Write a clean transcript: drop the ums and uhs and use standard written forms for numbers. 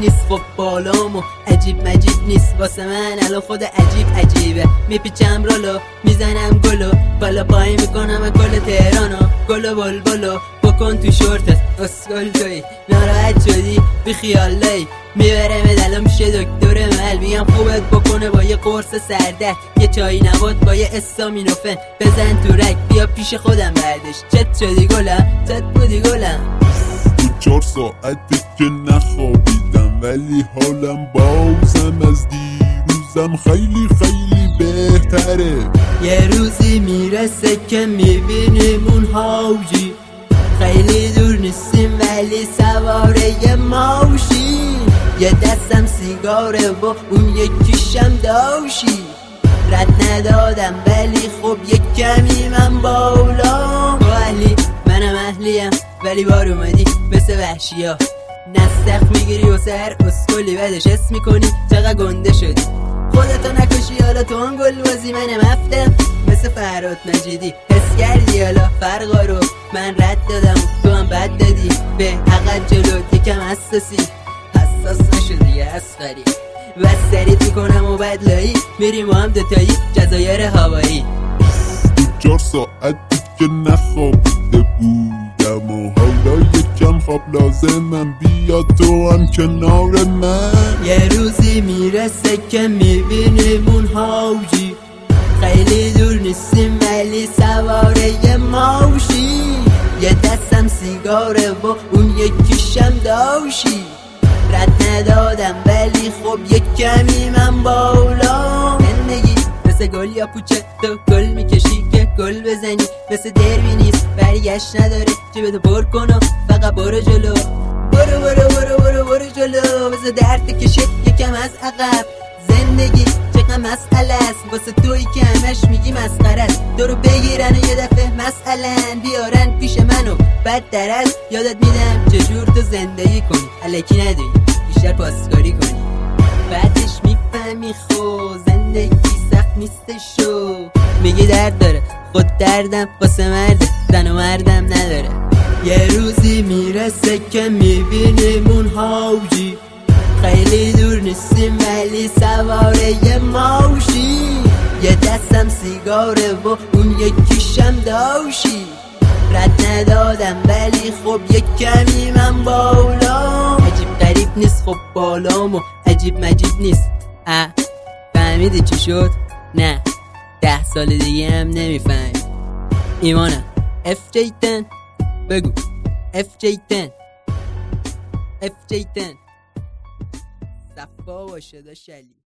نیست خب بالامو عجیب مجیب نیست واسه من الان خود عجیب عجیبه میپیچم رولو میزنم گلو بالا پای میکنم کل تهرانو گلو بلبلو بکن تو شورتت اسکل توی ناراحت شدی بی خیالایی میبره مدلو میشه دکتر مل میگم خوبت بکنه با یه قرص سردرد یه چای نبات با یه استامینوفن بزن تو رگ بیا پیش خودم بعدش چت شدی گلم چت بودی گلم 4 ساعته که نخوابیدم ولی حالم بازم از دیروزم خیلی خیلی بهتره یه روزی میرسه که میبینیم اون حاجی خیلی دور نیستیم ولی سواره یه ماشین یه دستم سیگاره و اون یکیشم داشی رد ندادم ولی خب یک کمی من بالا تو اهلی منم اهلیم ولی بار اومدی مثل وحشیا نستخ میگیری و سر اسکلی بعدش اسم میکنی چقدر گنده شدی خودتو نکشی حالا تو اون گل بازی منم افتم مثل فرهاد مجیدی حس کردی حالا فرقا رو من رد دادم تو هم بد دادی به عقب جلو یکم حساس نشدی اسخری بس سریت میکنم و بدلایی میریم و هم دوتایی جزایر هوایی 4 ساعتی که نخوابیده بودم و حالا یکم خواب لازمم بیا تو هم کنار من یه روزی میرسه که میبینیم اون حاجی خیلی دور نیستیم ولی سواره یه ماشین یه دستم سیگاره و اون یکیشم داشی رد ندادم ولی خب یک کمی من بالا زندگی مثل گل یا پوچه تو گل میکشی که گل بزنی مثل دربی نیست برگشت نداره جیبتو پر کن و فقط برو جلو برو برو برو برو برو جلو بذار درد کشه یکم از عقب زندگی چقدر مسئله است واسه تویی که همش میگی مسخره است دورو بگیرن و یه دفعه مسئله بیارن پیش منو بدتر از یادت میدم چجور تو زندگی کنی الکی نداری بیشتر پاسکاری کنی بعدش میفهمی خود زندگی سخت نیستشو میگی درد داره خود دردم واسه مرده زن و مردم نداره یه روزی میرسه که میبینیم اون حاجی خیلی دور نیستیم ولی سواره یه ماشین یه دستم سیگاره و اون یکیشم داشی رد ندادم ولی خب یک کمی من بالا عجیب غریب نیست خب بالامو عجیب مجیب نیست فهمیدی چی شد؟ نه 10 سال دیگه هم نمیفهمی ایمانم FJ10 بگو FJ10 صفا باشه داشت علی